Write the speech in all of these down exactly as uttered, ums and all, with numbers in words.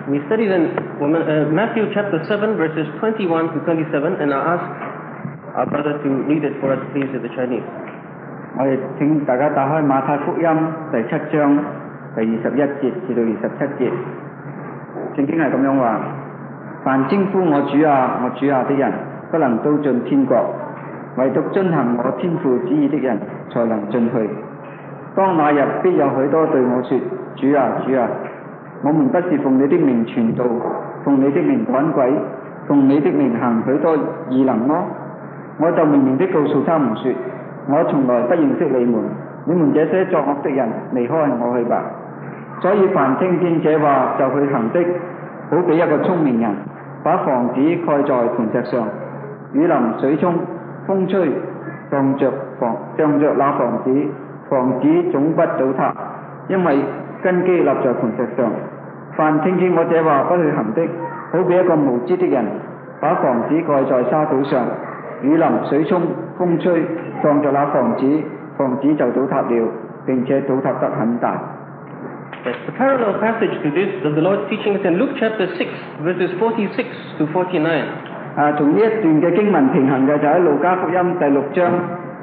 We studied in uh, Matthew chapter seven, verses twenty-one to twenty-seven, and I ask our brother to read it for us, please, in the Chinese. 我哋請大家打開馬太福音第七章第二十一節至到二十七節，聖經係咁樣話：凡稱呼我主啊、我主啊的人，不能都進天國，唯獨遵行我天父旨意的人，才能進去。當那日必有許多對我說：主啊、主啊！我們不是奉你的名傳道，奉你的名趕鬼，奉你的名行許多異能麼？我就明明的告訴他們說：我從來不認識你們，你們這些作惡的人，離開我去吧。所以凡聽見這話就去行的，好比一個聰明人，把房子蓋在磐石上，雨淋水沖，風吹，撞着房，撞着那房子，房子總不倒塌，因為根基立在磐石上。凡聽見我這話不去行的，好比一個無知的人，把房子蓋在沙土上，雨淋水沖，風吹，撞着那房子，房子就倒塌了，並且倒塌得很大。 Yes, the parallel passage to this of the Lord's teaching is in Luke chapter six, verses forty-six to forty-nine. 啊，同呢一段嘅經文平衡嘅就喺路加福音第六章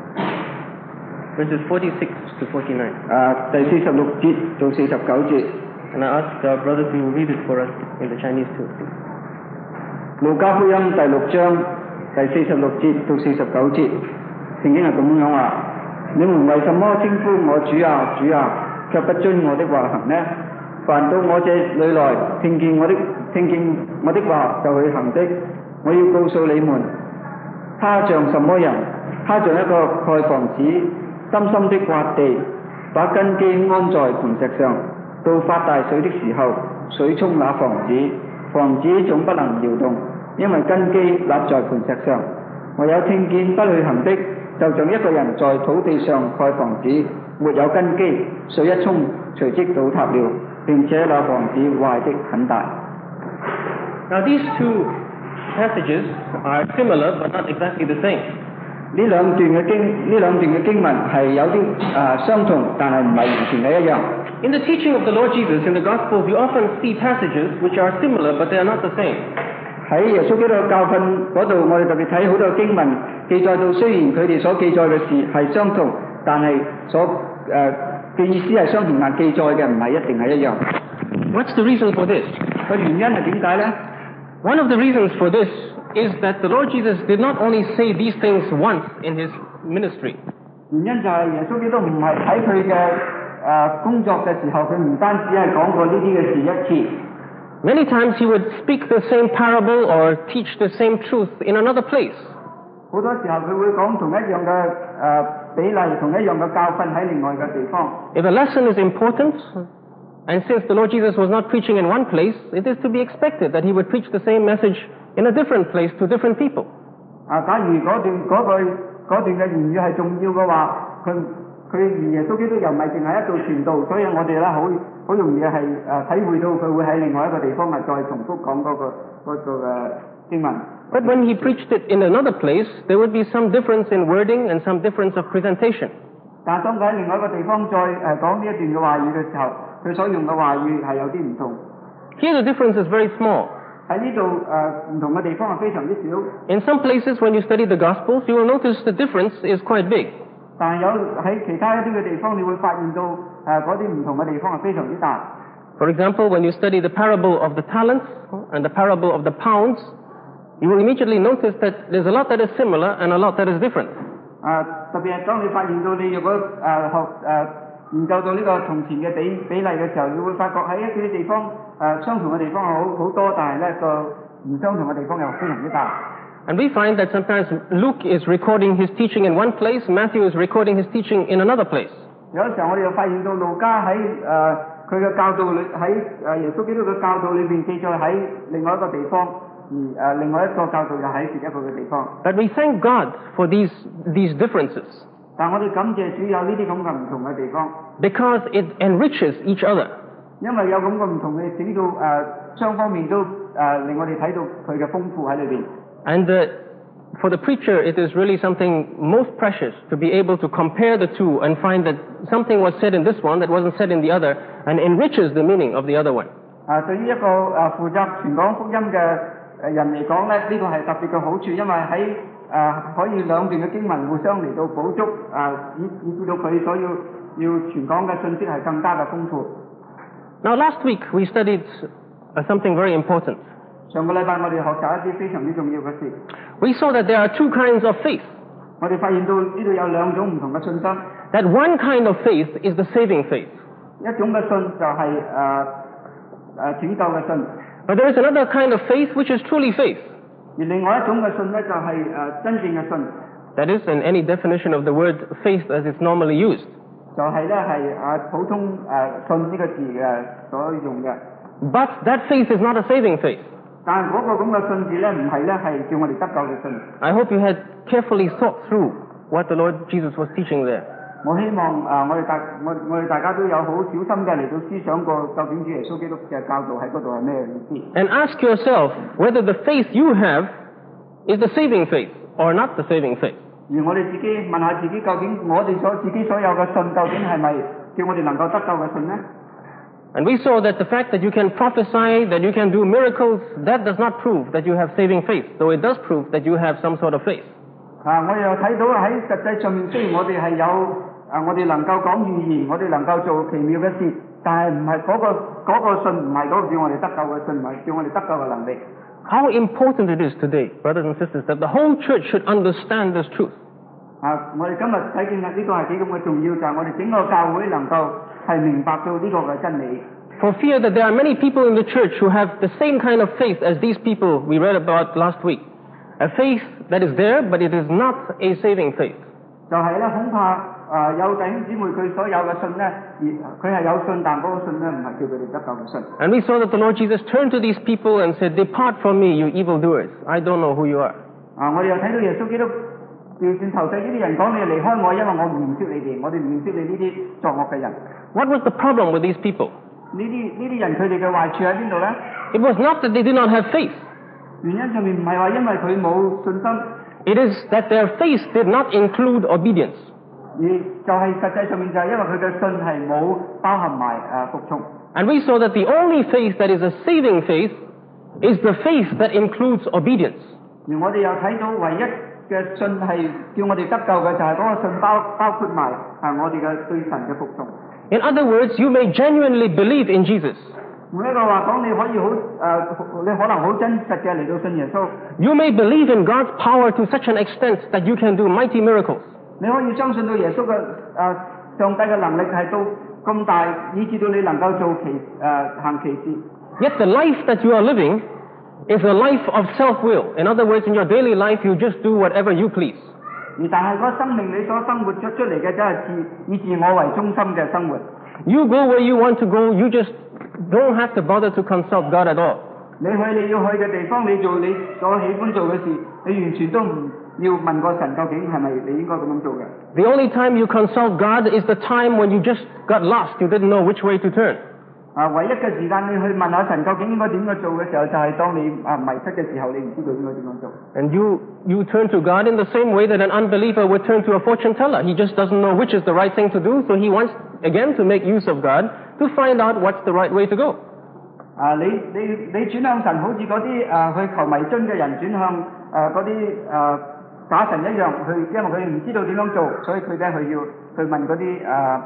verses forty-six to forty-nine. 啊，第四十六節到四十九節。 And I ask our brother to read it for us in the Chinese too, please. 路加福音第六章第四十六節到四十九節，聖經係咁樣話：你們為什麼稱呼我主啊主啊，卻不遵我的話行呢？凡到我這裏來，聽見我的聽見我的話就去行的，我要告訴你們，他像什麼人？他像一個蓋房子，深深的挖地，把根基安在磐石上。到發大水的時候，水沖那房子，房子總不能搖動，因為根基立在磐石上。我有聽見不去行的，就像一個人在土地上蓋房子，沒有根基，水一沖，隨即倒塌了，並且那房子壞的很大。 Now these two passages are similar but not exactly the same. 呢兩段嘅經呢兩段嘅經文係有啲啊、呃、相同，但係唔係完全係一樣。 In the teaching of the Lord Jesus in the Gospels, you often see passages which are similar, but they are not the same. 喺耶穌基督嘅教訓嗰度，我哋特別睇好多經文記載到，雖然佢哋所記載嘅事係相同，但係所誒嘅、呃、意思係相同，但記載嘅唔係一定係一樣。 What's the reason for this? 個原因係點解呢？ One of the reasons for this is that the Lord Jesus did not only say these things once in his ministry. 原因就係耶穌基督唔係喺佢嘅誒工作嘅時候，佢唔單止係講過呢啲嘅事一次。 Many times he would speak the same parable or teach the same truth in another place. 好多時候佢會講同一樣嘅誒比例，同一樣嘅教訓喺另外嘅地方。 If a lesson is important, and since the Lord Jesus was not preaching in one place, it is to be expected that he would preach the same message in a different place to different people. 啊，假如嗰段嗰句嗰段嘅言語係重要嘅話，佢佢而耶穌基督又唔係淨係一度傳道，所以我哋咧好好容易係誒體會到佢會喺另外一個地方係再重複講嗰個嗰個嘅經文。 But when he preached it in another place, there would be some difference in wording and some difference of presentation. 但係當佢喺另外一個地方再誒講呢一段嘅話語嘅時候，佢所用嘅話語係有啲唔同。 Here the difference is very small. 喺呢度誒唔同嘅地方係非常之少。 In some places when you study the Gospels, you will notice the difference is quite big. 但係有喺其他一啲嘅地方，你會發現到誒嗰啲唔同嘅地方係非常之大。 For example, when you study the parable of the talents and the parable of the pounds, you will immediately notice that there's a lot that is similar and a lot that is different. 啊，特別係當你發現到你如果誒學誒研究到呢個銅錢嘅比比例嘅時候，你會發覺喺一啲地方誒相同嘅地方係好好多，但係咧個唔相同嘅地方又非常之大。 And we find that sometimes Luke is recording his teaching in one place, Matthew is recording his teaching in another place. 有時候我哋又發現到路加喺誒佢嘅教導裏喺誒耶穌基督嘅教導裏邊記載喺另外一個地方，而誒另外一個教導又喺另一個嘅地方。 But we thank God for these these differences. 但我哋感謝主有呢啲咁嘅唔同嘅地方。 Because it enriches each other. 因為有咁嘅唔同嘅，整到誒雙方面都誒令我哋睇到佢嘅豐富喺裏邊。 And the, for the preacher, it is really something most precious to be able to compare the two and find that something was said in this one that wasn't said in the other and enriches the meaning of the other one. 啊，對於一個誒負責傳講福音嘅誒人嚟講咧，呢、這個係特別嘅好處，因為喺誒、呃、可以兩段嘅經文互相嚟到補足，啊以以至到佢所要要傳講嘅信息係更加嘅豐富。 Now last week we studied uh, something very important. 上個禮拜我哋學習一啲非常之重要嘅事。 We saw that there are two kinds of faith. 我哋發現到呢度有兩種唔同嘅信心。 That one kind of faith is the saving faith. 一種嘅信就係誒誒拯救嘅信。 But there is another kind of faith which is truly faith. 而另外一種嘅信咧就係、是、誒、呃、真正嘅信。 That is in any definition of the word faith as it's normally used. 就係咧係誒普通誒、呃、信呢個字嘅所用嘅。 But that faith is not a saving faith. 但係嗰個咁嘅信字咧，唔係咧係叫我哋得救嘅信。 I hope you had carefully thought through what the Lord Jesus was teaching there. 我希望啊、呃，我哋大我我哋大家都有好小心嘅嚟到思想過，究竟主耶穌基督嘅教導喺嗰度係咩意思 ？And ask yourself whether the faith you have is the saving faith or not the saving faith. 而我哋自己問下自己，究竟我哋所自己所有嘅信，究竟係咪叫我哋能夠得救嘅信呢？ And we saw that the fact that you can prophesy, that you can do miracles, that does not prove that you have saving faith, though it does prove that you have some sort of faith. 啊，我又睇到喺實際上面，雖然我哋係有啊，我哋能夠講預言，我哋能夠做奇妙嘅事，但係唔係嗰個嗰個信，唔係嗰個叫我哋得救嘅信，唔係叫我哋得救嘅能力。 How important it is today, brothers and sisters, that the whole church should understand this truth. 啊，我哋今日睇見呢個係幾咁嘅重要，就係我哋整個教會能夠係明白到呢個嘅真理。 For fear that there are many people in the church who have the same kind of faith as these people we read about last week. A faith that is there, but it is not a saving faith. 就係咧，恐怕啊有弟兄姊妹佢所有嘅信咧，而佢係有信，但嗰個信咧唔係叫佢哋得救嘅信。And we saw that the Lord Jesus turned to these people and said, "Depart from me, you evildoers. I don't know who you are." 啊，我哋又睇到耶穌基督調轉頭對呢啲人講：你離開我，因為我唔認識你哋，我哋唔認識你呢啲作惡嘅人。 What was the problem with these people? 呢啲呢啲人佢哋嘅壞處喺邊度咧 ？It was not that they did not have faith. 原因上面唔係話因為佢冇信心。 It is that their faith did not include obedience. 而就係實際上面就係因為佢嘅信係冇包含埋誒服從。 And we saw that the only faith that is a saving faith is the faith that includes obedience. 而我哋又睇到唯一嘅信係叫我哋得救嘅就係嗰個信包包括埋係我哋嘅對神嘅服從。 In other words, you may genuinely believe in Jesus. 每一個話講，你可以好誒、呃，你可能好真實嘅嚟到信耶穌。 You may believe in God's power to such an extent that you can do mighty miracles. 你可以相信到耶穌嘅誒、呃、上帝嘅能力係到咁大，以至到你能夠做奇誒、呃、行奇事。 Yet the life that you are living is a life of self-will. In other words, in your daily life, you just do whatever you please. 而但係嗰生命你所生活出出嚟嘅，真係自以自我為中心嘅生活。 You go where you want to go. You just don't have to bother to consult God at all. 你去你要去嘅地方，你做你所喜歡做嘅事，你完全都唔要問過神究竟係咪你應該咁樣做嘅。 The only time you consult God is the time when you just got lost. You didn't know which way to turn. 啊，唯一嘅時間你去問下神究竟應該點樣做嘅時候，就係、是、當你啊迷失嘅時候，你唔知道應該點樣做。 And you you turn to God in the same way that an unbeliever would turn to a fortune teller. He just doesn't know which is the right thing to do, so he wants again to make use of God to find out what's the right way to go. 啊，你你你轉向神，好似嗰啲啊去求迷津嘅人轉向誒嗰啲誒假神一樣，佢因為佢唔知道點樣做，所以佢咧佢要去問嗰啲誒。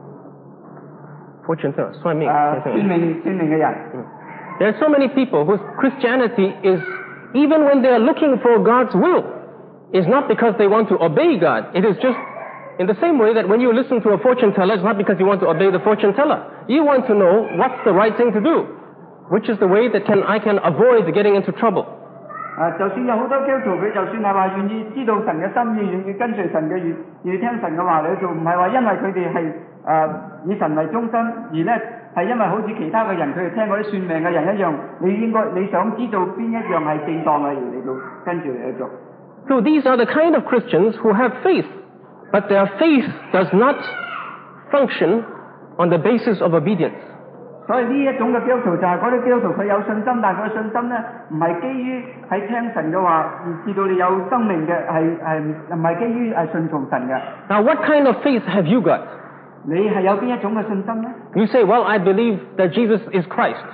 Fortune teller, 算命， 誒算命算命嘅人。 There are so many people whose Christianity is, even when they are looking for God's will, is not because they want to obey God. It is just in the same way that when you listen to a fortune teller, it's not because you want to obey the fortune teller. You want to know what's the right thing to do, which is the way that can I can avoid getting into trouble. 啊，就算有好多基督徒，佢就算係話願意知道神嘅心意，願意跟隨神嘅願，願意聽神嘅話嚟做，唔係話因為佢哋係誒以神為中心，而咧係因為好似其他嘅人，佢哋聽嗰啲算命嘅人一樣，你應該你想知道邊一樣係正當嘅，而嚟到跟住嚟去做。 So these are the kind of Christians who have faith, but their faith does not function on the basis of obedience. 所以呢一種嘅基督徒就係嗰啲基督徒，佢有信心，但係佢嘅信心咧唔係基於喺聽神嘅話，而至到你有生命嘅，係係唔係基於係順從神嘅。 Now, what kind of faith have you got? 你係有邊一種嘅信心咧 You say, well, I believe that Jesus is Christ.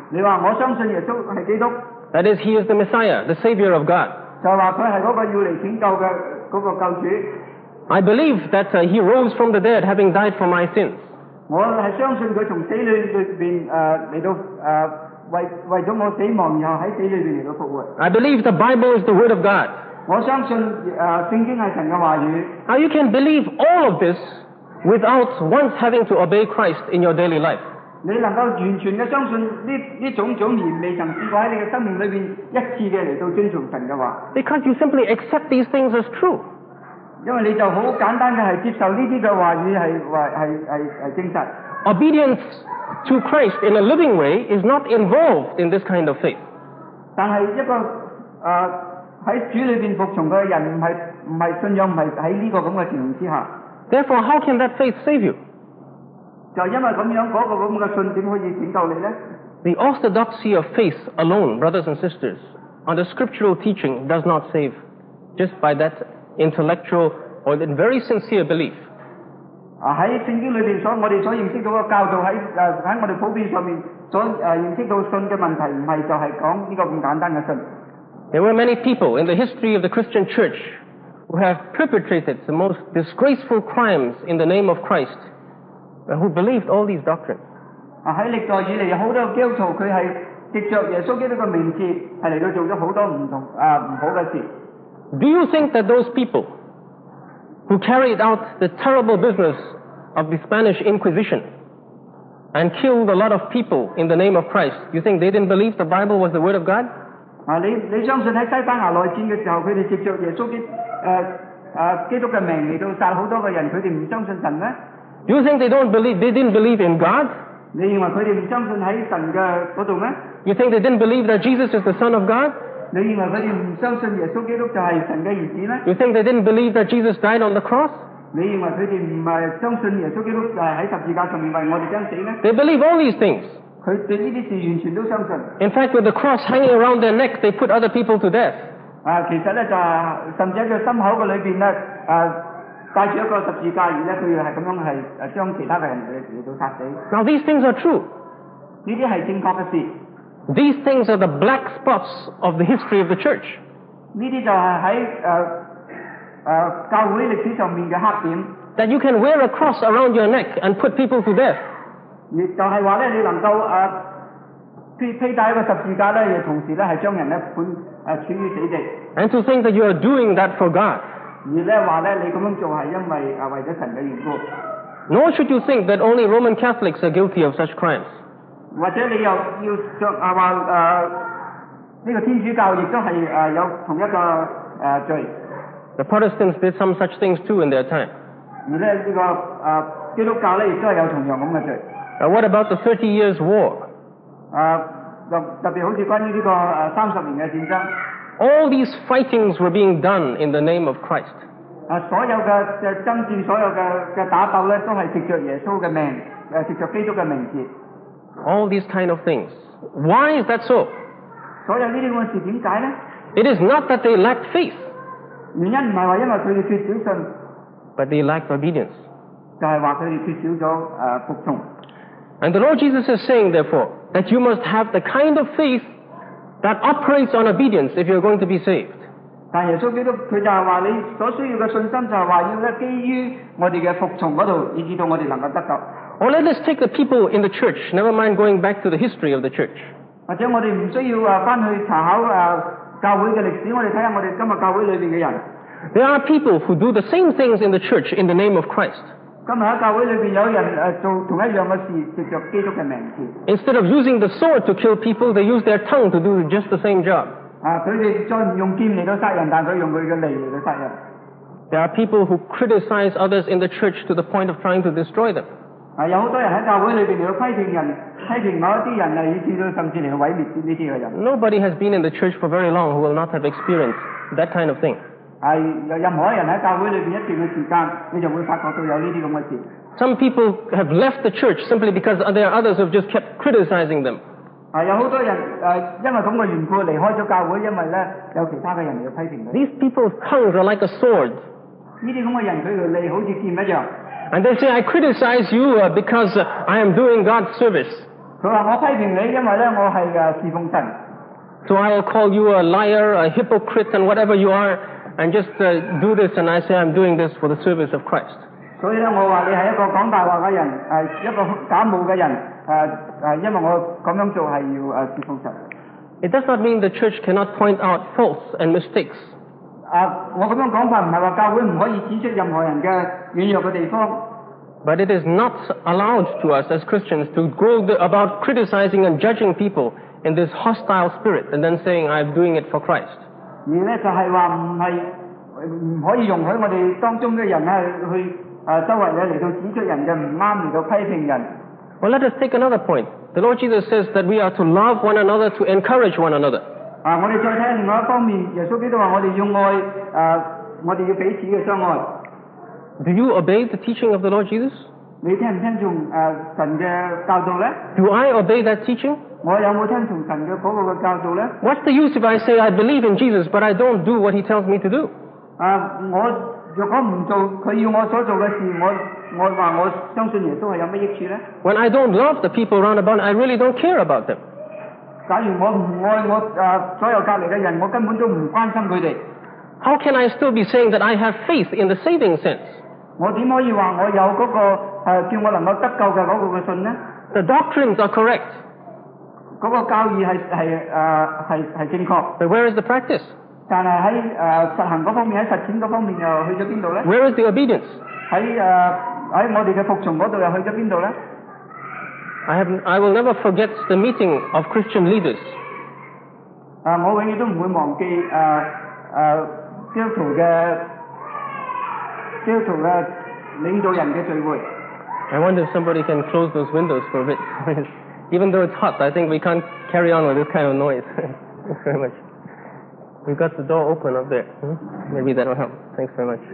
你話我相信耶穌係基督， that is, he is the Messiah, the Savior of God. 就話佢係嗰個要嚟拯救嘅嗰個救主。 I believe that uh, he rose from the dead, having died for my sins. 我係相信佢從死裏裏邊誒嚟到誒、呃、為為咗我死亡，然後喺死裏邊嚟到復活。 I believe the Bible is the Word of God. 我相信誒、呃、聖經係神嘅話語。 Now you can believe all of this without once having to obey Christ in your daily life. 你能夠完全嘅相信呢呢種種而未曾試過喺你嘅生命裏邊一次嘅嚟到遵從神嘅話， Because you simply accept these things as true. 因為你就好簡單嘅係接受呢啲嘅話語係話係係係證實。 Obedience to Christ in a living way is not involved in this kind of faith. 但係一個誒喺主裏邊服從佢嘅人唔係唔係信仰唔係喺呢個咁嘅情形之下， Therefore, how can that faith save you? 就因為咁樣嗰個咁嘅信點可以拯救你呢？ The orthodoxy of faith alone, brothers and sisters, on the scriptural teaching does not save just by that intellectual or that very sincere belief. 啊喺聖經裏邊所我哋所認識到嘅教導喺誒喺我哋普遍上面所誒、呃、認識到信嘅問題唔係就係講呢個咁簡單嘅信。 There were many people in the history of the Christian church who have perpetrated the most disgraceful crimes in the name of Christ, who believed all these doctrines. 啊喺歷代以嚟有好多基督徒佢係藉着耶穌基督嘅名字係嚟到做咗好多唔同啊唔好嘅事。 Do you think that those people who carried out the terrible business of the Spanish Inquisition and killed a lot of people in the name of Christ, you think they didn't believe the Bible was the Word of God? 啊你你相信喺西班牙內戰嘅時候，佢哋藉着耶穌基誒誒基督嘅名嚟到殺好多嘅人，佢哋唔相信神咩？ Do you think they don't believe, they didn't believe in God? 你認為佢哋唔相信喺神嘅嗰度咩？ You think they didn't believe that Jesus is the Son of God? 你認為佢哋唔相信耶穌基督就係神嘅兒子咩？ You think they didn't believe that Jesus died on the cross? 你認為佢哋唔係相信耶穌基督誒喺十字架上面為我哋將死咩？ They believe all these things. 佢對呢啲事完全都相信。 In fact, with the cross hanging around their neck, they put other people to death. 啊，其實咧就係甚至喺佢心口嘅裏邊咧，誒帶住一個十字架，而咧佢係咁樣係誒將其他嘅人嚟嚟到殺死。 Now these things are true. 呢啲係正確嘅事。 These things are the black spots of the history of the church. 呢啲就係喺誒誒教會歷史上面嘅黑點。 That you can wear a cross around your neck and put people to death. 亦就係話咧，你能夠誒披披戴一個十字架咧，亦同時咧係將人咧判誒處於死地。 And to think that you are doing that for God. 而咧話咧，你咁樣做係因為誒為咗神嘅緣故。 Nor should you think that only Roman Catholics are guilty of such crimes. 或者你又要著啊話誒呢個天主教亦都係誒有同一個誒罪。 The Protestants did some such things too in their time. 而咧呢個誒基督教咧亦都係有同樣咁嘅罪。 Now what about the Thirty Years' War? 誒特特別好似關於呢個誒三十年嘅戰爭。 All these fightings were being done in the name of Christ. 啊，所有嘅嘅爭戰，所有嘅嘅打鬥咧，都係藉着耶穌嘅命，誒藉着基督嘅名字。 All these kind of things. Why is that so? 所有呢啲咁嘅事點解咧？ It is not that they lacked faith, 原因唔係話因為佢哋缺少信， but they lacked obedience. 就係話佢哋缺少咗誒服從。 And the Lord Jesus is saying, therefore, that you must have the kind of faith that operates on obedience if you're going to be saved. 但耶穌基督佢就係話你所需要嘅信心就係話要咧基於我哋嘅服從嗰度，以至到我哋能夠得救。 Or let us take the people in the church, never mind going back to the history of the church. 或者我哋唔需要誒翻去查考誒教會嘅歷史，我哋睇下我哋今日教會裏邊嘅人。 There are people who do the same things in the church in the name of Christ. 今日喺教會裏邊有人誒做同一樣嘅事，藉着基督嘅名字。 Instead of using the sword to kill people, they use their tongue to do just the same job. 啊！佢哋再唔用劍嚟到殺人，但佢用佢嘅脷嚟到殺人。 There are people who criticize others in the church to the point of trying to destroy them. 啊！有好多人喺教會裏邊嚟到批評人，批評某一啲人啊，以至到甚至嚟到毀滅呢啲嘅人。 Nobody has been in the church for very long who will not have experienced that kind of thing. 係有任何一人喺教會裏邊一段嘅時間，你就會發覺到有呢啲咁嘅事。 Some people have left the church simply because there are others who have just kept criticizing them. 啊！有好多人誒，因為咁嘅緣故離開咗教會，因為咧有其他嘅人嚟到批評佢。 These people's tongues are like a sword. 呢啲咁嘅人，佢條脷好似劍一樣。 And they say, I criticize you uh, because uh, I am doing God's service. 佢佢話我批評你，因為咧我係誒侍奉神。 So I'll call you a liar, a hypocrite, and whatever you are, and just uh, do this, and I say I'm doing this for the service of Christ. 所以咧，我話你係一個講大話嘅人，誒一個假冒嘅人，誒誒，因為我咁樣做係要誒侍奉神。 It does not mean the church cannot point out faults and mistakes. 啊，我咁樣講法唔係話教會唔可以指出任何人嘅軟弱嘅地方。 But it is not allowed to us as Christians to go the, about criticizing and judging people in this hostile spirit and then saying, I'm doing it for Christ. 而咧就係話唔係唔可以容許我哋當中嘅人咧去誒周圍咧嚟到指出人嘅唔啱嚟到批評人。 Well, let us take another point. The Lord Jesus says that we are to love one another, to encourage one another. 啊，我哋再睇另外一方面，耶穌基督話我哋要愛誒，我哋要彼此嘅相愛。 Do you obey the teaching of the Lord Jesus? 你聽唔聽從誒神嘅教導咧 Do I obey that teaching? 我有冇聽從神嘅嗰個嘅教導咧 What's the use if I say I believe in Jesus, but I don't do what he tells me to do? 啊，我若果唔做佢要我所做嘅事，我我話我相信耶穌係有乜益處咧 When I don't love the people around about, I really don't care about them. 假如我唔愛我誒所有隔離嘅人，我根本都唔關心佢哋。 How can I still be saying that I have faith in the saving sense? 我點可以話我有嗰個誒叫我能夠得救嘅嗰個嘅信咧 The doctrines are correct, 嗰個教義係係誒係係正確， but where is the practice? 但係喺誒實行嗰方面，喺實踐嗰方面又去咗邊度咧 Where is the obedience? 喺誒喺我哋嘅服從嗰度又去咗邊度咧 I have, I will never forget the meeting of Christian leaders. 啊！我永遠都唔會忘記誒誒基督徒嘅基督徒嘅領導人嘅聚會。 I wonder if somebody can close those windows for a bit. Even though it's hot, I think we can't carry on with this kind of noise. Thanks very much. We've got the door open up there. Hmm? Maybe that will help. Thanks very much.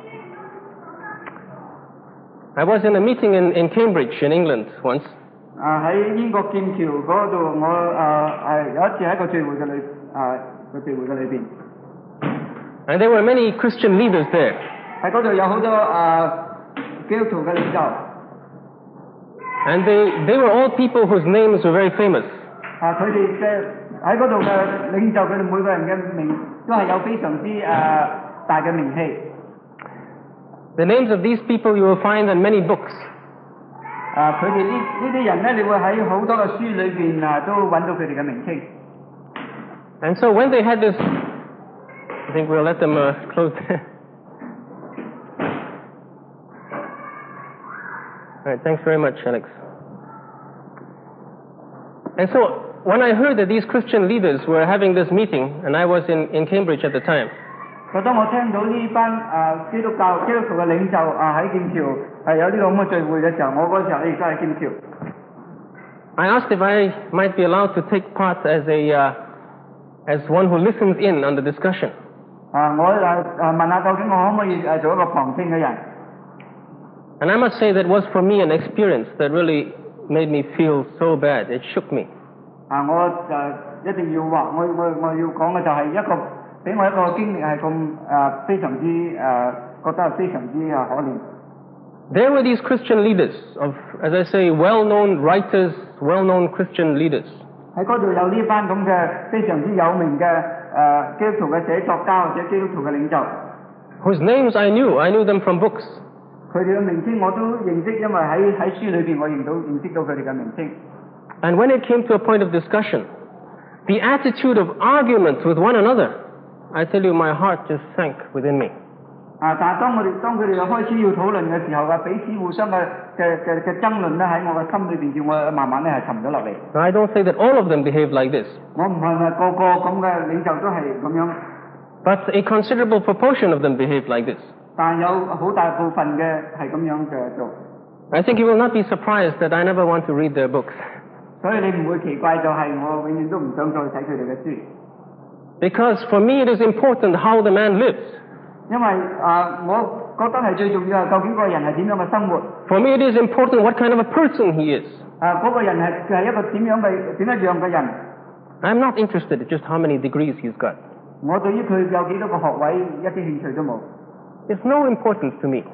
I was in a meeting in, in Cambridge, in England, once. 啊！喺英國劍橋嗰度，我誒誒有一次喺一個聚會嘅裏誒個聚會嘅裏邊， And there were many Christian leaders there. 喺嗰度有好多誒基督徒嘅領袖。 And they, they were all people whose names were very famous. 啊！佢哋嘅喺嗰度嘅領袖，佢哋每個人嘅名都係有非常之誒、呃、大嘅名氣。 The names of these people you will find in many books. 啊！佢哋呢呢啲人咧，你會喺好多嘅書裏邊啊，都揾到佢哋嘅名稱。 And so when they had this, I think we'll let them uh, close. All right, thanks very much, Alex. And so when I heard that these Christian leaders were having this meeting, and I was in, in Cambridge at the time, 就當我聽到呢班啊基督教基督徒嘅領袖啊喺劍橋係有呢個咁嘅聚會嘅時候，我嗰時候咧亦都喺劍橋。 I asked if I might be allowed to take part as a uh, as one who listens in on the discussion. 啊，我誒誒問下究竟我可唔可以誒做一個旁聽嘅人？ And I must say that was for me an experience that really made me feel so bad. It shook me. 啊，我就一定要話，我我我要講嘅就係一個俾我一個經歷係咁誒非常之誒、呃、覺得係非常之誒可憐。 There were these Christian leaders of, as I say, well-known writers, well-known Christian leaders. 喺嗰度有呢班咁嘅非常之有名嘅誒、呃、基督徒嘅寫作家或者基督徒嘅領袖。 Whose names I knew. I knew them from books. 佢哋嘅名稱我都認識，因為喺喺書裏邊我認到認識到佢哋嘅名稱。 And when it came to a point of discussion, the attitude of argument with one another, I tell you, my heart just sank within me. 啊！但係當我哋當佢哋又開始要討論嘅時候，啊彼此互相嘅嘅嘅嘅爭論咧，喺我嘅心裏邊，叫我慢慢咧係沉咗落嚟。 Now, I don't say that all of them behave like this, 我唔係話個個咁嘅領袖都係咁樣， but a considerable proportion of them behave like this. 但有好大部分嘅係咁樣嘅做。 I think you will not be surprised that I never want to read their books, 所以你唔會奇怪，就係我永遠都唔想再睇佢哋嘅書， because for me it is important how the man lives. 因為啊，我覺得係最重要係究竟嗰個人係點樣嘅生活。 For me it is important what kind of a person he is. 啊，嗰個人係佢係一個點樣嘅點一樣嘅人。 I'm not interested in just how many degrees he's got. 我對於佢有幾多個學位一啲興趣都冇。 It's no importance to me.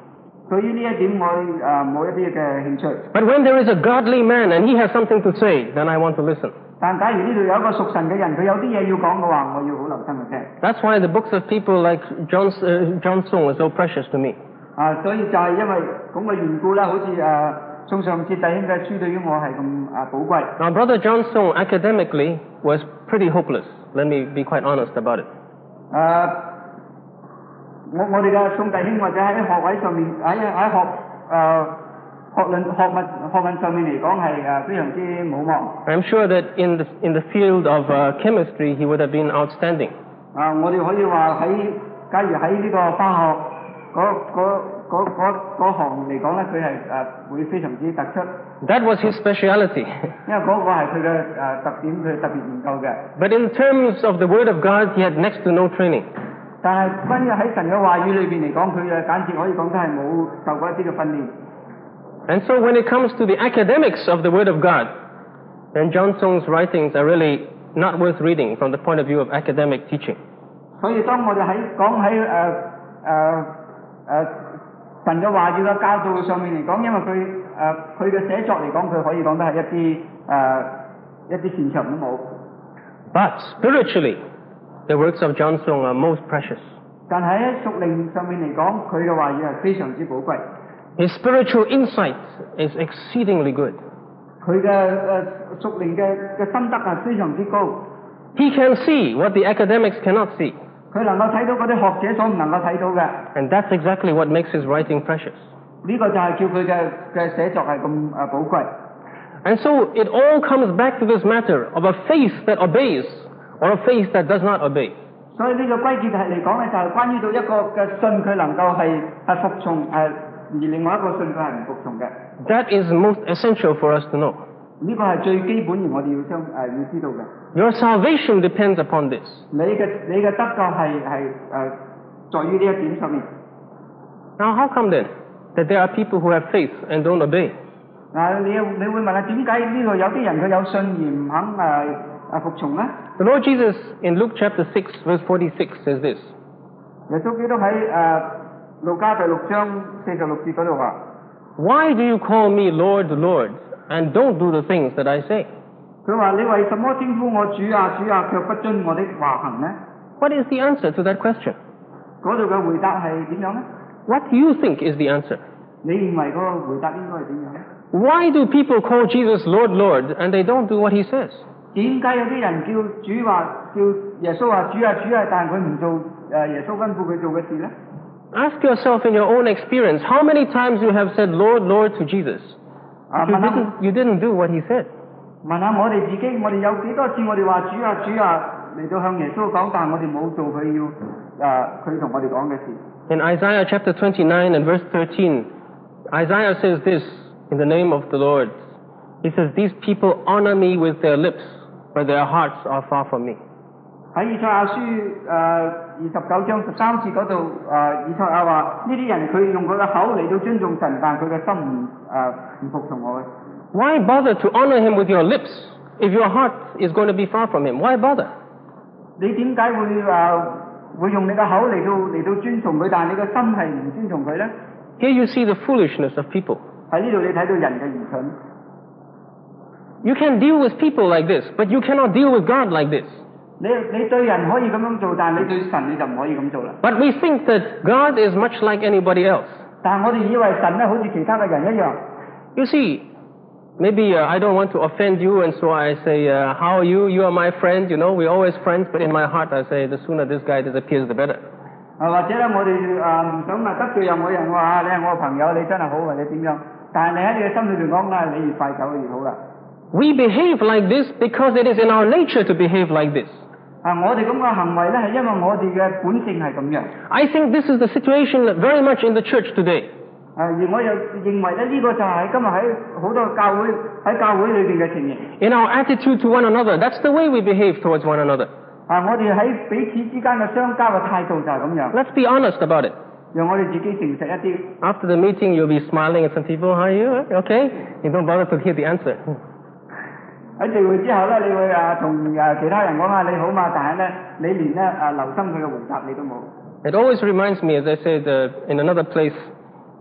對於呢一點我誒冇一啲嘅興趣。 But when there is a godly man and he has something to say, then I want to listen. 但假如呢度有一個屬神嘅人，佢有啲嘢要講嘅話，我要好留心去聽。 That's why the books of people like John, uh, John Sung are so precious to me. 啊，所以就係因為咁嘅緣故啦，好似誒宋尚節弟兄嘅書對於我係咁啊寶貴。 Now, Brother John Sung academically was pretty hopeless. Let me be quite honest about it. 誒，我我哋嘅宋弟兄或者喺學位上面喺喺學誒學論學問學問上面嚟講係誒非常之冇望。 I'm sure that in the in the field of uh, chemistry he would have been outstanding. 啊，我哋可以話喺假如喺呢個化學嗰嗰嗰嗰嗰行嚟講咧，佢係誒會非常之突出。 That was his speciality. 因為嗰個係佢嘅誒特點，佢特別研究嘅。 But in terms of the Word of God, he had next to no training. 但係關於喺神嘅話語裏邊嚟講，佢誒簡直可以講都係冇受過一啲嘅訓練。 And so when it comes to the academics of the Word of God, then John Sung's writings are really not worth reading from the point of view of academic teaching. 所以當我哋喺講喺誒誒誒神嘅話語嘅教導上面嚟講，因為佢誒佢嘅寫作嚟講，佢可以講得係一啲誒一啲擅長都冇。 But spiritually, the works of John Sung are most precious. 但係喺屬靈上面嚟講，佢嘅話語係非常之寶貴。 His spiritual insight is exceedingly good. 佢嘅誒屬靈嘅嘅心得係非常之高。 He can see what the academics cannot see. 佢能夠睇到嗰啲學者所唔能夠睇到嘅。 And that's exactly what makes his writing precious. 呢個就係叫佢嘅嘅寫作係咁誒寶貴。 And so it all comes back to this matter of a faith that obeys or a faith that does not obey. 所以呢個歸結係嚟講咧，就係關於到一個嘅信佢能夠係係服從誒，而另外一個信佢係唔服從嘅。 That is most essential for us to know. 呢個係最基本而我哋要相誒要知道嘅。 Your salvation depends upon this. 你嘅你嘅得救係係誒在於呢一點上面。 Now how come then that there are people who have faith and don't obey? 嗱，你你會問啊，點解呢度有啲人佢有信而唔肯誒誒服從咧 The Lord Jesus in Luke chapter six verse forty-six says this. 耶穌基督喺誒路加第六章四十六節嗰度話 Why do you call me Lord, Lord, and don't do the things that I say? 佢話你為什麼稱呼我主啊主啊，卻不遵我的話行呢 What is the answer to that question? 嗰度嘅回答係點樣呢 What do you think is the answer? 你認為嗰個回答應該係點樣呢 Why do people call Jesus Lord, Lord, and they don't do what he says? 點解有啲人叫主話叫耶穌話主啊主啊，但係佢唔做誒耶穌吩咐佢做嘅事呢 Ask yourself in your own experience, how many times you have said Lord, Lord to Jesus? You didn't, you didn't do what he said. 問下我哋自己，我哋有幾多次我哋話主啊主啊嚟到向耶穌講，但係我哋冇做佢要誒佢同我哋講嘅事。 In Isaiah chapter twenty-nine and verse thirteen, Isaiah says this in the name of the Lord. He says, These people honor me with their lips, but their hearts are far from me. 喺以賽亞書誒二十九章十三節嗰度誒，以賽亞話呢啲人佢用佢嘅口嚟到尊重神，但係佢嘅心唔誒唔服從我嘅。 Why bother to honor him with your lips if your heart is going to be far from him? Why bother? 你點解會誒會用你嘅口嚟到嚟到尊重佢，但係你嘅心係唔尊重佢咧 Here you see the foolishness of people. 喺呢度你睇到人嘅愚蠢。 You can deal with people like this, but you cannot deal with God like this. 你你對人可以咁樣做，但係你對神你就唔可以咁做啦。 But we think that God is much like anybody else. 但係我哋以為神咧好似其他嘅人一樣。 You see, maybe uh, I don't want to offend you, and so I say, uh, how are you? You are my friend, you know, we're always friends, but in my heart I say, the sooner this guy disappears, the better. 啊，或者咧我哋誒唔想話得罪任何人，我話你係我嘅朋友，你真係好，或者點樣？但係你喺你嘅心裏邊講啦，你越快走越好啦。 We behave like this because it is in our nature to behave like this. 啊，我哋咁嘅行為咧係因為我哋嘅本性係咁樣。 I think this is the situation very much in the church today. 啊，而我又認為咧呢個就係今日喺好多教會喺教會裏邊嘅情形。 In our attitude to one another, that's the way we behave towards one another. 啊，我哋喺彼此之間嘅相交嘅態度就係咁樣。 Let's be honest about it. 讓我哋自己誠實一啲。 After the meeting, you'll be smiling at some people. How are you? Okay? You don't bother to hear the answer. 喺聚會之後咧，你會啊同誒其他人講啊你好嘛，但係咧你連咧啊留心佢嘅回答你都冇。 It always reminds me, as I said uh, in another place,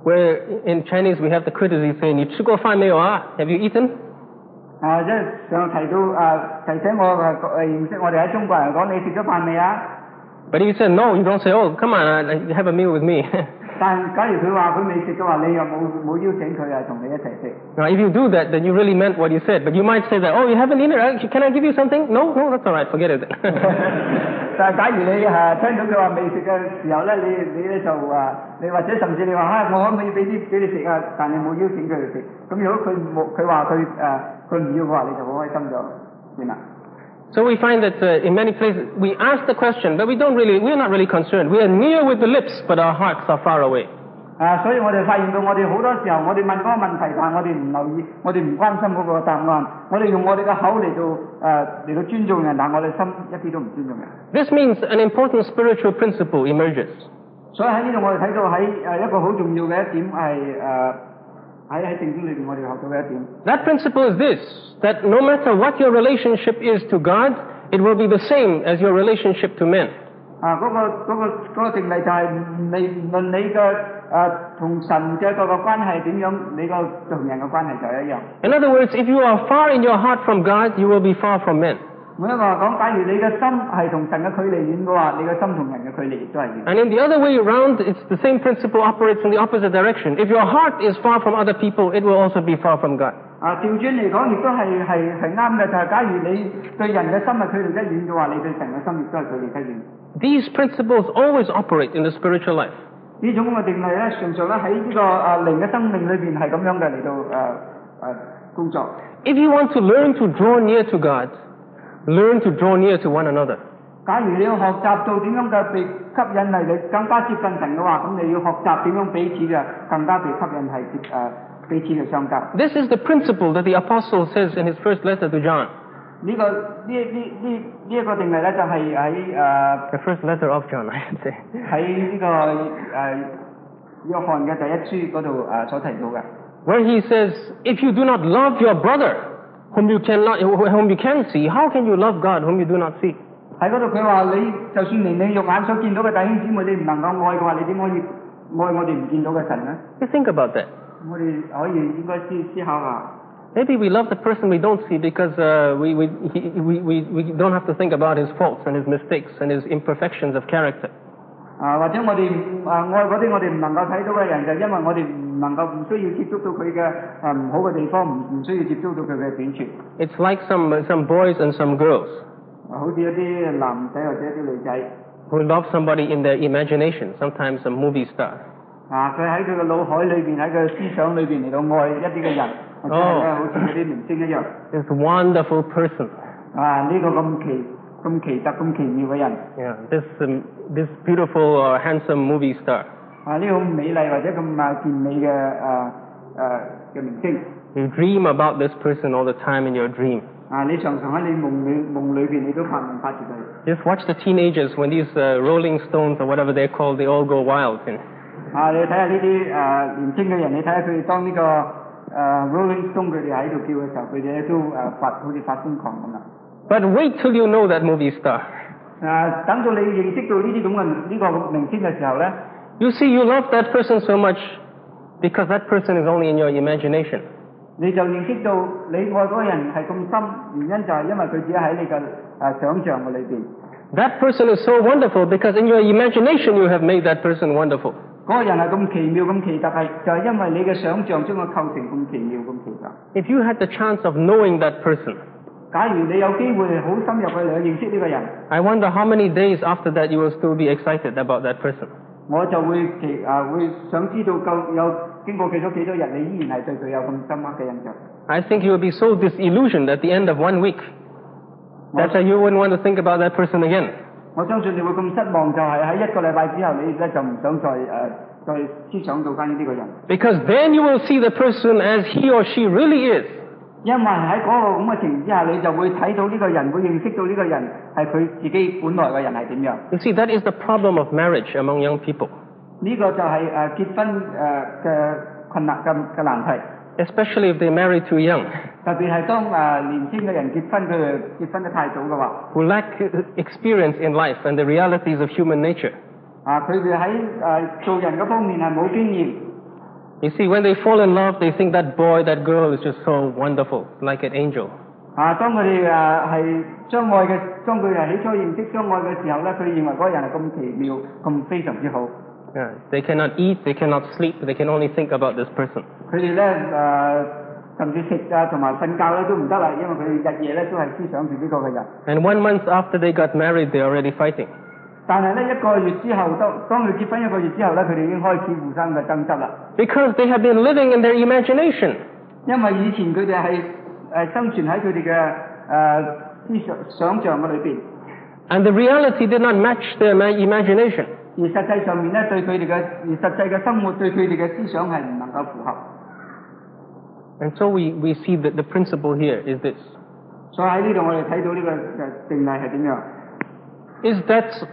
where in Chinese we have the courtesy saying, 你吃过饭没有啊? Have you eaten? 啊，即係上提到啊，提醒我誒誒認識我哋喺中國人講，你食咗飯未啊？ But if you say no, you don't say, oh, come on, uh, have a meal with me. 但假如佢話佢未食嘅話，你又冇冇邀請佢啊同你一齊食？ Now, if you do that, then you really meant what you said. But you might say that, oh, you haven't eaten it. Can I give you something? No, no, that's all right. Forget it. 但係假如你誒聽到佢話未食嘅時候咧，你你咧就誒，你或者甚至你話啊，我可唔可以俾啲俾你食啊？但你冇邀請佢嚟食。咁如果佢冇佢話佢誒佢唔要嘅話，你就好開心咗算啦。 So we find that uh, in many places we ask the question, but we don't really, we're not really concerned. We are near with the lips, but our hearts are far away. 啊，所以我哋發現到我哋好多時候，我哋問嗰個問題，但係我哋唔留意，我哋唔關心嗰個答案，我哋用我哋嘅口嚟到誒嚟到尊重人，但我哋心一啲都唔尊重人。 This means an important spiritual principle emerges. 所以喺呢度我哋睇到喺誒一個好重要嘅一點係誒喺喺聖經裏邊我哋學到嘅一點。 That principle is this, that no matter what your relationship is to God, it will be the same as your relationship to men. 啊，嗰個嗰個嗰個定例就係你無論你嘅誒同神嘅嗰個關係點樣，你個同人嘅關係就係一樣。 In other words, if you are far in your heart from God, you will be far from men. 每一個講，假如你嘅心係同神嘅距離遠嘅話，你嘅心同人嘅距離亦都係遠。 And in the other way around, it's the same principle operates in the opposite direction. If your heart is far from other people, it will also be far from God. 啊，調轉嚟講，亦都係係係啱嘅，就係假如你對人嘅心係距離得遠嘅話，你對神嘅心亦都係距離得遠。 These principles always operate in the spiritual life. 呢種咁嘅定例咧，常常咧喺呢個啊靈嘅生命裏邊係咁樣嘅嚟到誒誒工作。 If you want to learn to draw near to God, learn to draw near to one another. 假如你要學習到點樣嘅被吸引嚟你更加接近神嘅話，咁你要學習點樣彼此嘅更加被吸引係接誒彼此嘅相交。 This is the principle that the apostle says in his first letter to John. 呢個呢呢呢呢一個定例咧，就係喺誒 The first letter of John, I should say. 喺呢個誒約翰嘅第一書嗰度誒所提到嘅。 Where he says, if you do not love your brother, whom you cannot, whom you can see, how can you love God whom you do not see? 喺嗰度佢話你就算連你肉眼所見到嘅弟兄姊妹你唔能夠愛嘅話，你點可以愛我哋唔見到嘅神呢？ You think about that. 我哋可以應該思思考下。 Maybe we love the person we don't see because uh, we, we, he, we, we, we don't have to think about his faults and his mistakes and his imperfections of character. 啊，或者我哋啊愛嗰啲我哋唔能夠睇到嘅人，就因為我哋唔能夠唔需要接觸到佢嘅啊唔好嘅地方，唔唔需要接觸到佢嘅短處。 It's like some, some boys and some girls 啊，好似一啲男仔或者一啲女仔 who love somebody in their imagination, sometimes a movie star. 啊，佢喺佢嘅腦海裏邊，喺佢嘅思想裏邊嚟到愛一啲嘅人，或者係咧好似嗰啲明星一樣。 This wonderful person. 啊，呢個咁奇咁奇特咁奇妙嘅人。 Yeah, this, um, this beautiful or handsome movie star. 啊，呢個咁美麗或者咁啊健美嘅誒誒嘅明星。 You dream about this person all the time in your dream. 啊，你常常喺你夢裏夢裏邊，你都發夢發住佢。 Just watch the teenagers when these uh, Rolling Stones or whatever they're called, they all go wild. And 啊，你睇下呢啲誒年輕嘅人，你睇下佢哋當呢、這個誒、呃、Rolling Stone 佢哋喺度叫嘅時候，佢哋咧都誒發好似發瘋狂咁啦。 But wait till you know that movie star. 啊，等到你認識到呢啲咁嘅呢個明星嘅時候咧 You see, you love that person so much because that person is only in your imagination. 你就認識到你愛嗰個人係咁深，原因就係因為佢只係喺你嘅誒想像嘅裏邊。 That person is so wonderful because in your imagination you have made that person wonderful. 嗰個人係咁奇妙咁奇特，係就係因為你嘅想像將佢構成咁奇妙咁奇特。 If you had the chance of knowing that person, 假如你有機會好深入去嚟認識呢個人， I wonder how many days after that you will still be excited about that person. 我就會奇啊會想知道夠有經過幾多幾多日，你依然係對佢有咁深刻嘅印象。 I think you will be so disillusioned at the end of one week that you wouldn't want to think about that person again. 我相信你會咁失望，就係喺一個禮拜之後，你咧就唔想再誒、呃、再思想到關於呢個人。 Because then you will see the person as he or she really is. 因為喺嗰個咁嘅情形之下，你就會睇到呢個人，會認識到呢個人係佢自己本來嘅人係點樣。 You see, that is the problem of marriage among young people. 呢個就係誒結婚誒嘅困難嘅嘅難題。 Especially if they marry too young. 特別係當誒年輕嘅人結婚，佢哋結婚得太早嘅話。 Who lack experience in life and the realities of human nature. 啊，佢哋喺誒做人嗰方面係冇經驗。 You see, when they fall in love, they think that boy, that girl is just so wonderful, like an angel. 啊，當佢哋誒係相愛嘅，當佢哋起初認識相愛嘅時候咧，佢哋認為嗰個人係咁奇妙，咁非常之好。 Yeah. They cannot eat, they cannot sleep, they can only think about this person. 佢哋咧誒，甚至食啊同埋瞓覺咧都唔得啦，因為佢哋日夜咧都係思想住呢個嘅人。 And one month after they got married, they're already fighting. 但係咧一個月之後，當當佢結婚一個月之後咧，佢哋已經開始互相嘅爭執啦。 Because they have been living in their imagination. 因為以前佢哋係誒生存喺佢哋嘅誒思想想像嘅裏邊。 And the reality did not match their imagination. 而實際上面咧，對佢哋嘅而實際嘅生活對佢哋嘅思想係唔能夠符合。 And so we, we see that the principle here is this. 所以喺呢度我哋睇到呢個嘅定例係點樣 Is that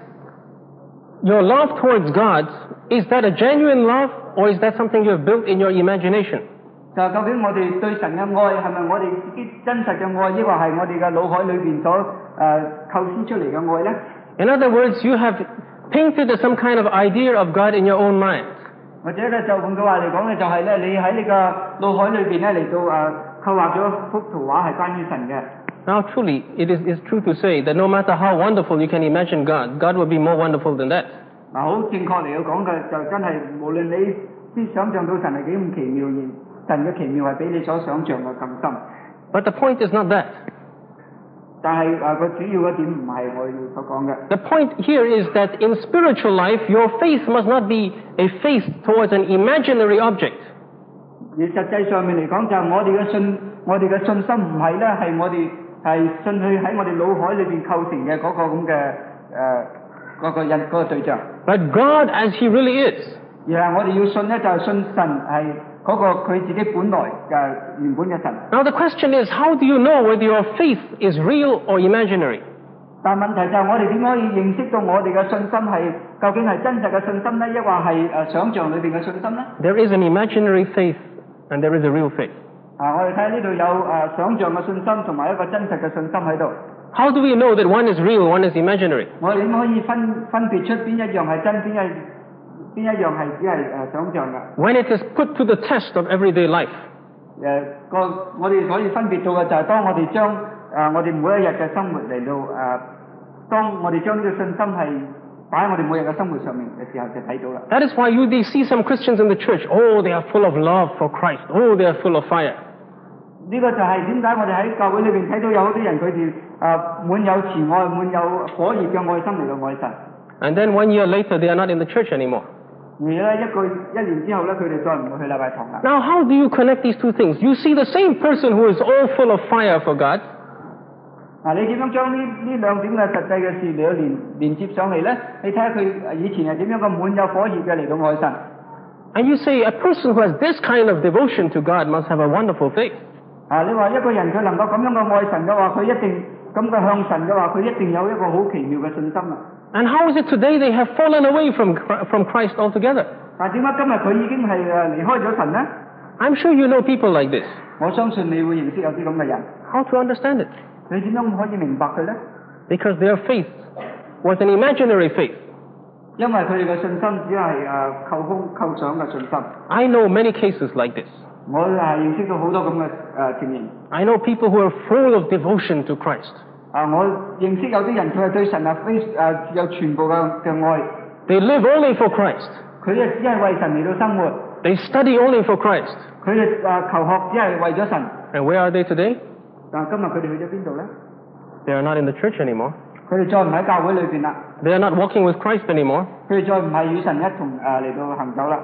your love towards God, is that a genuine love or is that something you have built in your imagination? 就究竟我哋對神嘅愛係咪我哋自己真實嘅愛，抑或係我哋嘅腦海裏邊所誒、呃、構思出嚟嘅愛咧 In other words, you have painted some kind of idea of God in your own mind. 或者咧就換句話嚟講咧，就係咧你喺你個腦海裏邊咧嚟到誒構畫咗幅圖畫係關於神嘅。 Now, truly, it is it's true to say that no matter how wonderful you can imagine God, God will be more wonderful than that. 嗱，好正確嚟講嘅就真係無論你先想像到神係幾咁奇妙，而神嘅奇妙係比你所想像嘅更深。 But the point is not that. 但係誒個主要嘅點唔係我要所講嘅。 The point here is that in spiritual life, your faith must not be a faith towards an imaginary object. 而實際上面嚟講，就係我哋嘅信，我哋嘅信心唔係咧，係我哋係信去喺我哋腦海裏邊構成嘅嗰個咁嘅誒嗰個人嗰個對象。 But God as He really is. 而係我哋要信咧，就係信神係嗰個佢自己本來嘅原本嘅神。 Now the question is, how do you know whether your faith is real or imaginary? 但問題就係我哋點可以認識到我哋嘅信心係究竟係真實嘅信心咧，抑或係誒想像裏邊嘅信心咧 There is an imaginary faith and there is a real faith. 啊，我哋睇呢度有誒想像嘅信心同埋一個真實嘅信心喺度。 How do we know that one is real, one is imaginary? 我哋點可以分分別出邊一樣係真，邊一邊一樣係只係誒想像嘅？ When it is put to the test of everyday life. 誒個我哋可以分別到嘅就係當我哋將誒我哋每一日嘅生活嚟到誒，當我哋將呢個信心係擺喺我哋每日嘅生活上面嘅時候，就睇到啦。 That is why you see some Christians in the church. Oh, they are full of love for Christ. Oh, they are full of fire. 呢個就係點解我哋喺教會裏邊睇到有好多人佢哋誒滿有慈愛、滿有火熱嘅愛心嚟到愛神。 And then one year later, they are not in the church anymore. 而咧一個一年之後咧，佢哋再唔會去禮拜堂啦。 Now, how do you connect these two things? You see the same person who is all full of fire for God. 嗱，你點樣將呢呢兩點嘅實際嘅事嚟到連連接上嚟咧？你睇下佢以前係點樣嘅滿有火熱嘅嚟到愛神。 And you say a person who has this kind of devotion to God must have a wonderful faith. 啊，你話一個人佢能夠咁樣嘅愛神嘅話，佢一定咁嘅向神嘅話，佢一定有一個好奇妙嘅信心啊！ And how is it today they have fallen away from from Christ altogether? 但係點解今日佢已經係誒離開咗神咧？ I'm sure you know people like this. 我相信你會認識有啲咁嘅人。 How to understand it? 你點樣可以明白佢咧？ Because their faith was an imaginary faith. 因為佢哋嘅信心只係誒構空構想嘅信心。 I know many cases like this. 我係認識到好多咁嘅誒情形。 I know people who are full of devotion to Christ. 啊，我認識有啲人佢係對神係非誒有全部嘅嘅愛。 They live only for Christ. 佢哋只係為神嚟到生活。 They study only for Christ. 佢哋誒求學只係為咗神。 And where are they today? 但係今日佢哋去咗邊度咧？ They are not in the church anymore. 佢哋再唔喺教會裏邊啦。 They are not walking with Christ anymore. 佢哋再唔係與神一同誒嚟到行走啦。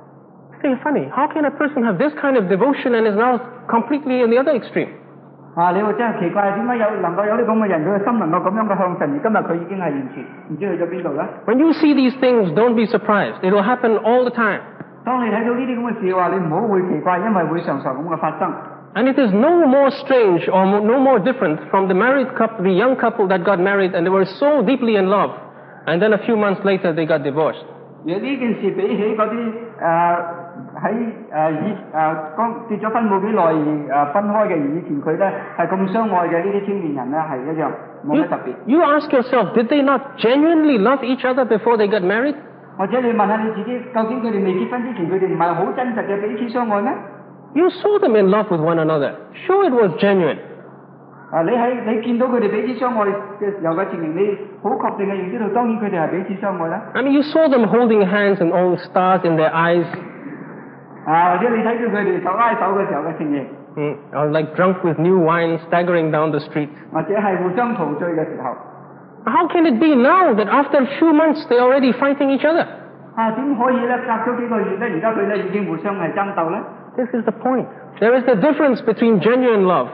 It's funny. How can a person have this kind of devotion and is now completely in the other extreme? 啊！你話真係奇怪，點解有能夠有啲咁嘅人，佢嘅心能夠咁樣嘅向神，而今日佢已經係完全唔知去咗邊度咧 When you see these things, don't be surprised. It will happen all the time. 當你睇到呢啲咁嘅事嘅話，你唔好會奇怪，因為會常常咁嘅發生。 And it is no more strange or no more different from the married couple, the young couple that got married and they were so deeply in love, and then a few months later they got divorced. 而呢件事比起嗰啲誒喺誒以誒剛結咗婚冇幾耐而誒分開嘅，而以前佢咧係咁相愛嘅呢啲青年人咧係一樣冇乜特別。 You ask yourself, did they not genuinely love each other before they got married? 或者你問下你自己，究竟佢哋未結婚之前，佢哋唔係好真實嘅彼此相愛咩？ You saw them in love with one another. Sure, it was genuine. 啊，你喺你見到佢哋彼此相愛嘅時候嘅情形，你好確定嘅認知道，當然佢哋係彼此相愛啦。 I mean, you saw them holding hands and all stars in their eyes. 啊，或者你睇到佢哋手拉手嘅時候嘅情形。 Mm, or like drunk with new wine, staggering down the street. 或者係互相陶醉嘅時候。 How can it be now that after a few months they're already fighting each other? 啊，點可以咧？隔咗幾個月咧，而家佢咧已經互相係爭鬥咧？ This is the point. There is the difference between genuine love,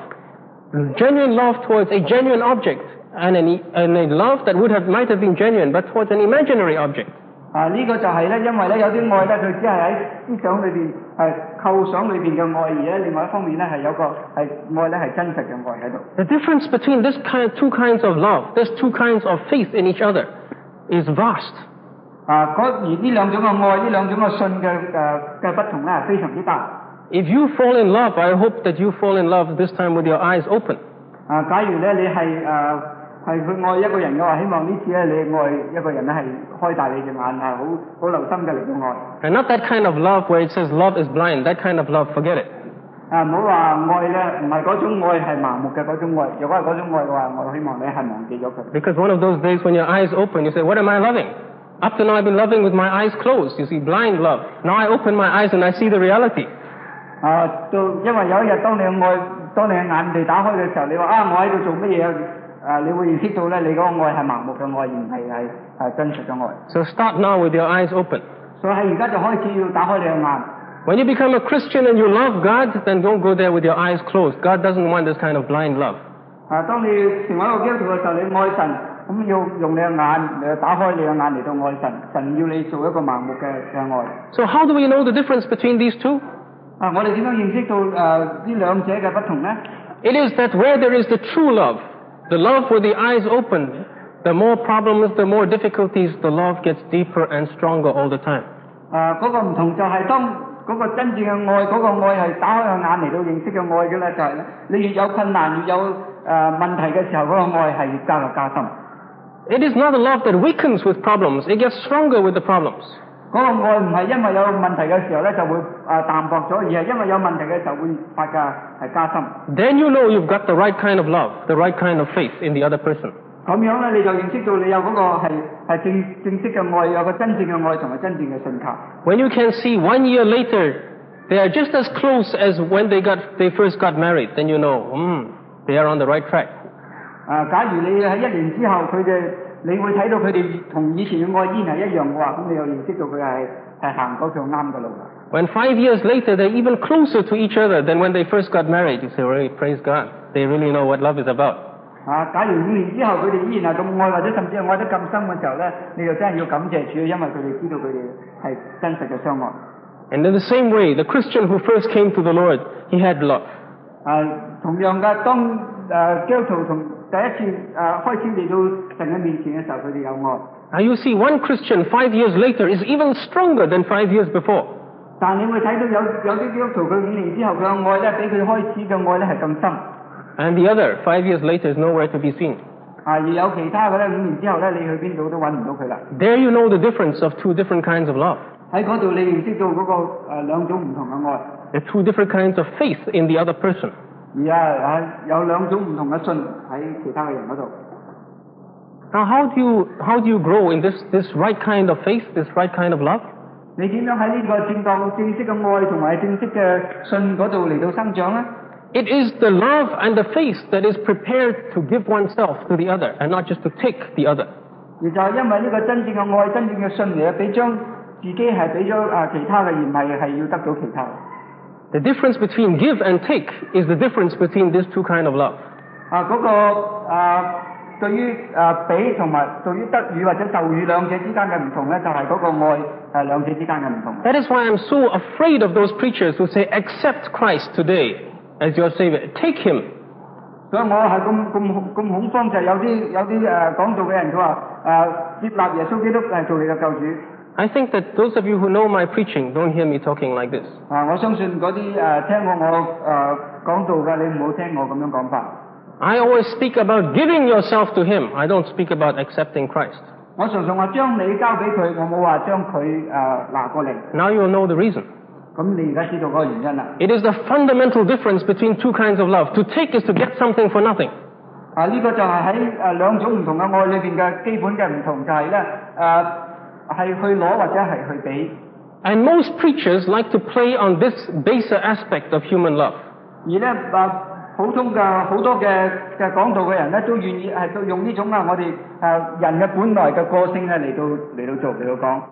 genuine love towards a genuine object, and, an, and a love that would have might have been genuine, but towards an imaginary object. 啊，呢、這個就係咧，因為咧有啲愛咧，佢只係喺思想裏邊係構想裏邊嘅愛，而咧另外一方面咧係有個係愛咧係真實嘅愛喺度。 The difference between this kind, two kinds of love, these two kinds of faith in each other, is vast. 啊，嗰而呢兩種嘅愛，呢兩種嘅信嘅誒嘅不同咧係非常之大。 If you fall in love, I hope that you fall in love this time with your eyes open. 啊，假如咧你係誒係去愛一個人嘅話，希望呢次咧你愛一個人咧係開大你隻眼，係好好留心嘅嚟到愛。 And not that kind of love where it says love is blind. That kind of love, forget it. 啊，唔好話愛咧，唔係嗰種愛係盲目嘅嗰種愛。如果係嗰種愛嘅話，我希望你係忘記咗佢。 Because one of those days when your eyes open, you say, what am I loving? Up to now I've been loving with my eyes closed. You see, blind love. Now I open my eyes and I see the reality. 啊，到因為有一日當你嘅愛，當你嘅眼被打開嘅時候，你話啊，我喺度做乜嘢啊？啊，你會認識到咧，你嗰個愛係盲目嘅愛，而唔係係係真實嘅愛。 So start now with your eyes open. 所以喺而家就開始要打開你嘅眼。 When you become a Christian and you love God, then don't go there with your eyes closed. God doesn't want this kind of blind love. 啊，當你成為一個基督徒嘅時候，你愛神，咁要用你嘅眼嚟打開你嘅眼嚟到愛神。神要你做一個盲目嘅嘅愛。 So how do we know the difference between these two? 啊，我哋點樣認識到誒呢兩者嘅不同呢？ It is that where there is the true love, the love with the eyes open, the more problems, the more difficulties, the love gets deeper and stronger all the time. 啊，嗰、那個唔同就係當嗰個真正嘅愛，嗰、那個愛係打開個眼嚟到認識嘅愛嘅咧，就係、是、咧，你越有困難，越有誒、呃、問題嘅時候，嗰、那個愛係越加落加深。 It is not a love that weakens with problems, it gets stronger with the problems. 嗰個愛唔係因為有問題嘅時候咧就會啊淡薄咗，而係因為有問題嘅時候會發嘅係加深。 Then you know you've got the right kind of love, the right kind of faith in the other person. 咁樣咧，你就認識到你有嗰個係係正正式嘅愛，有個真正嘅愛同埋真正嘅信靠。 When you can see one year later they are just as close as when they got they first got married, then you know, hmm, they are on the right track. 啊，假如你喺一年之後佢哋，你會睇到佢哋同以前嘅愛依然係一樣嘅話，咁你又認識到佢係係行嗰條啱嘅路。 When five years later they're even closer to each other than when they first got married, you say, really, praise God, they really know what love is about. 啊，假如五年之後佢哋依然係咁愛，或者甚至係愛得咁深嘅時候咧，你就真係要感謝主，因為佢哋知道佢哋係真實嘅相愛。 And in the same way, the Christian who first came to the Lord, he had love. 啊，同樣嘅，當誒基督徒同第一次誒開始嚟到神嘅面前嘅時候，佢哋有愛。 Now you see, one Christian five years later is even stronger than five years before. 但你會睇到有有啲基督徒佢五年之後佢嘅愛咧，比佢開始嘅愛咧係更深。 And the other, five years later, is nowhere to be seen. 啊，而有其他嘅咧，五年之後咧，你去邊度都揾唔到佢啦。 There you know the difference of two different kinds of love. 喺嗰度你認識到嗰、那個誒、呃、兩種唔同嘅愛。 There are two different kinds of faith in the other person. 而家啊有兩種唔同嘅信喺其他嘅人嗰度。 Now how do you how do you grow in this this right kind of faith, this right kind of love? 你點樣喺呢個正當正式嘅愛同埋正式嘅信嗰度嚟到生長咧？ It is the love and the faith that is prepared to give oneself to the other and not just to take the other. 而就係因為呢個真正嘅愛、真正嘅信嚟啊，俾將自己係俾咗啊其他嘅，而唔係係要得到其他。 The difference between give and take is the difference between these two kind of love. 啊，嗰、那個啊對於啊俾同埋對於得予或者受予兩者之間嘅唔同咧，就係、是、嗰個愛誒兩者之間嘅唔同。 That is why I'm so afraid of those preachers who say, accept Christ today as your Savior. Take Him. 所以我係咁咁咁恐慌，就係有啲有啲誒講道嘅人佢話誒接納耶穌基督係做你嘅救主。 I think that those of you who know my preaching don't hear me talking like this. 啊，我相信嗰啲誒聽過我誒講道嘅，你唔好聽我咁樣講法。 I always speak about giving yourself to Him. I don't speak about accepting Christ. 我常常話將你交俾佢，我冇話將佢誒拿過嚟。 Now you will know the reason. 咁你而家知道嗰個原因啦。 It is the fundamental difference between two kinds of love. To take is to get something for nothing. 啊，呢、這個就係喺誒兩種唔同嘅愛裏邊嘅基本嘅唔同，就係咧誒係去攞或者係去俾。 And most preachers like to play on this baser aspect of human love. 而咧啊，普通嘅好多嘅嘅講道嘅人咧，都願意係用呢種啊，我哋誒人嘅本來嘅個性咧嚟到嚟到做嚟到講。